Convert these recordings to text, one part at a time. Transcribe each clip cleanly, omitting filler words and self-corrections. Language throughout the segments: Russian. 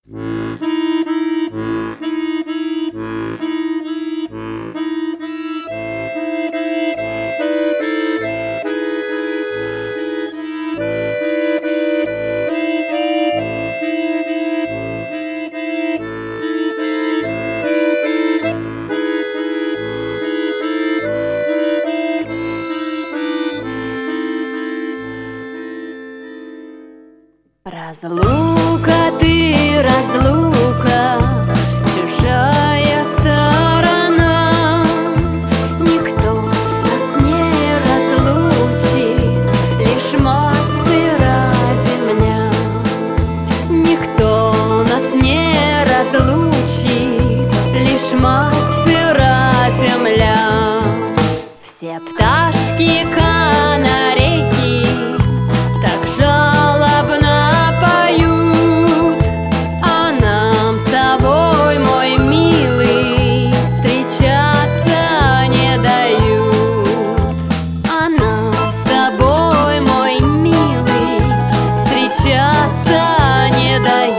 Разлука ты, разлука, чужая сторона. Никто нас не разлучит, лишь мать сыра земля. Никто нас не разлучит, лишь мать сыра земля. Все пташки канарейки так жалобно поют, а нам с тобой, мой милый, встречаться не дают. А нам с тобой, мой милый, встречаться не дают.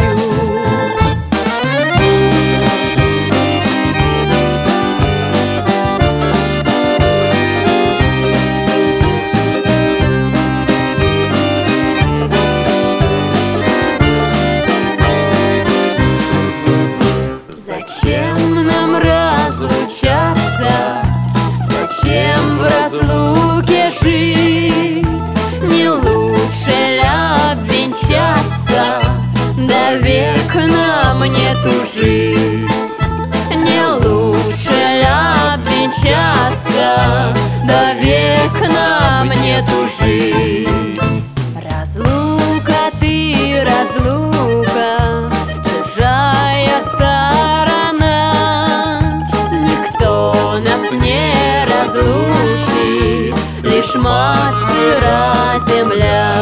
Зачем нам разлучаться? Зачем в разлуке жить? Не лучше ли обвенчаться, да век нам не тужить? Не лучше ли обвенчаться, да век нам не тужить? Разлука ты, разлука, чужая сторона. Никто нас не разлучит, лишь мать сыра земля.